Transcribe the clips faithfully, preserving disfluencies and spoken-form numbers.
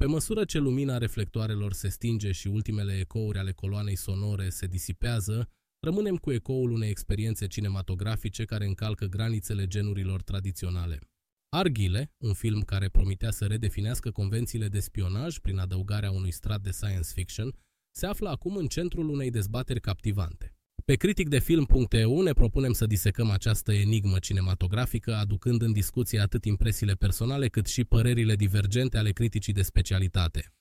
Pe măsură ce lumina reflectoarelor se stinge și ultimele ecouri ale coloanei sonore se disipează, rămânem cu ecoul unei experiențe cinematografice care încalcă granițele genurilor tradiționale. Arghile, un film care promitea să redefinească convențiile de spionaj prin adăugarea unui strat de science fiction, se află acum în centrul unei dezbateri captivante. Pe critic de film punct e u ne propunem să disecăm această enigmă cinematografică, aducând în discuție atât impresiile personale cât și părerile divergente ale criticii de specialitate.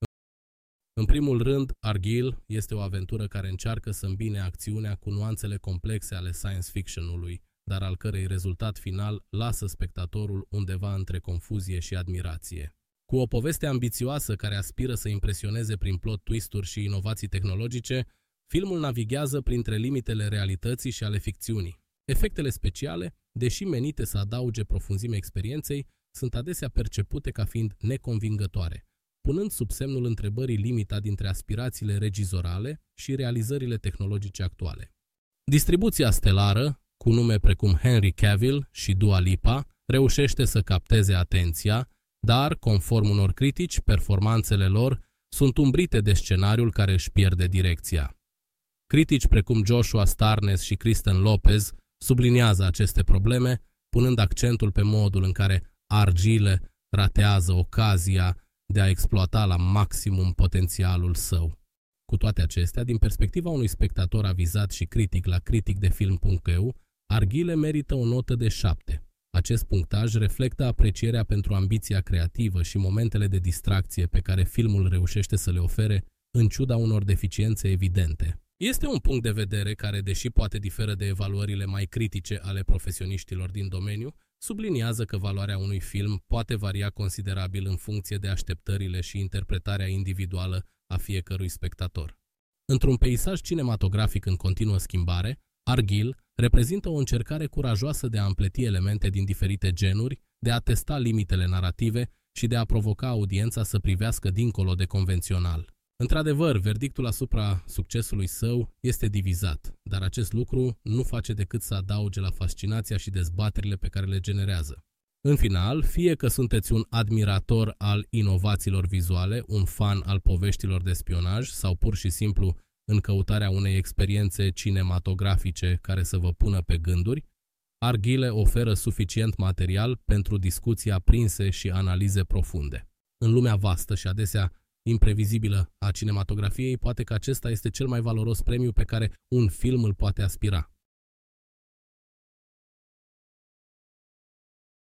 În primul rând, Argylle este o aventură care încearcă să îmbine acțiunea cu nuanțele complexe ale science fiction-ului, dar al cărei rezultat final lasă spectatorul undeva între confuzie și admirație. Cu o poveste ambițioasă care aspiră să impresioneze prin plot twist-uri și inovații tehnologice, filmul navighează printre limitele realității și ale ficțiunii. Efectele speciale, deși menite să adauge profunzime experienței, sunt adesea percepute ca fiind neconvingătoare, punând sub semnul întrebării limita dintre aspirațiile regizorale și realizările tehnologice actuale. Distribuția stelară, cu nume precum Henry Cavill și Dua Lipa, reușește să capteze atenția, dar, conform unor critici, performanțele lor sunt umbrite de scenariul care își pierde direcția. Critici precum Joshua Starnes și Kristen Lopez subliniază aceste probleme, punând accentul pe modul în care Argylle ratează ocazia de a exploata la maximum potențialul său. Cu toate acestea, din perspectiva unui spectator avizat și critic la critic de film punct e u, Argylle merită o notă de șapte. Acest punctaj reflectă aprecierea pentru ambiția creativă și momentele de distracție pe care filmul reușește să le ofere, în ciuda unor deficiențe evidente. Este un punct de vedere care, deși poate diferă de evaluările mai critice ale profesioniștilor din domeniu, subliniază că valoarea unui film poate varia considerabil în funcție de așteptările și interpretarea individuală a fiecărui spectator. Într-un peisaj cinematografic în continuă schimbare, Argylle reprezintă o încercare curajoasă de a împleti elemente din diferite genuri, de a testa limitele narrative și de a provoca audiența să privească dincolo de convențional. Într-adevăr, verdictul asupra succesului său este divizat, dar acest lucru nu face decât să adauge la fascinația și dezbaterile pe care le generează. În final, fie că sunteți un admirator al inovațiilor vizuale, un fan al poveștilor de spionaj sau pur și simplu în căutarea unei experiențe cinematografice care să vă pună pe gânduri, Argylle oferă suficient material pentru discuții aprinse și analize profunde. În lumea vastă și adesea imprevizibilă a cinematografiei, poate că acesta este cel mai valoros premiu pe care un film îl poate aspira.